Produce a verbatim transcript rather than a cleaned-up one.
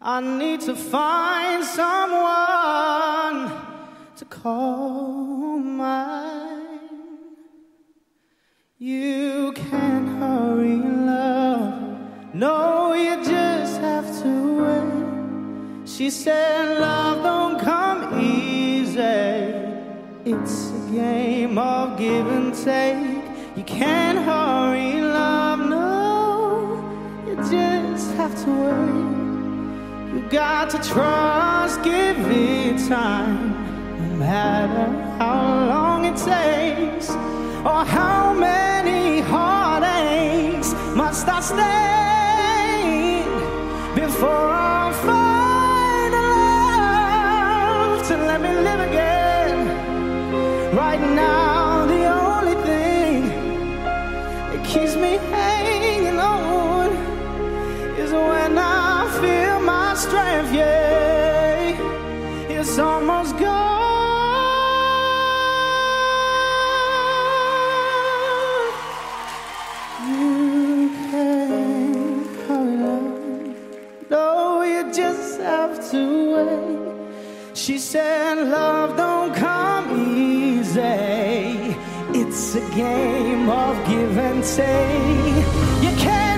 I need to find someone to call mine. You can't hurry love, no, you just have to wait. She said love don't come easy, it's a game of give and take. You can't hurry love, no, you just have to wait. You got to trust, give it time, no matter how long it takes, or how many heartaches must I stay before I find a love to let me live again. Right now, the only thing that keeps me hanging on is when I feel my strength, yeah, it's almost gone. You can't hurry love, no, you just have to wait. She said love don't come easy, it's a game of give and take. You can't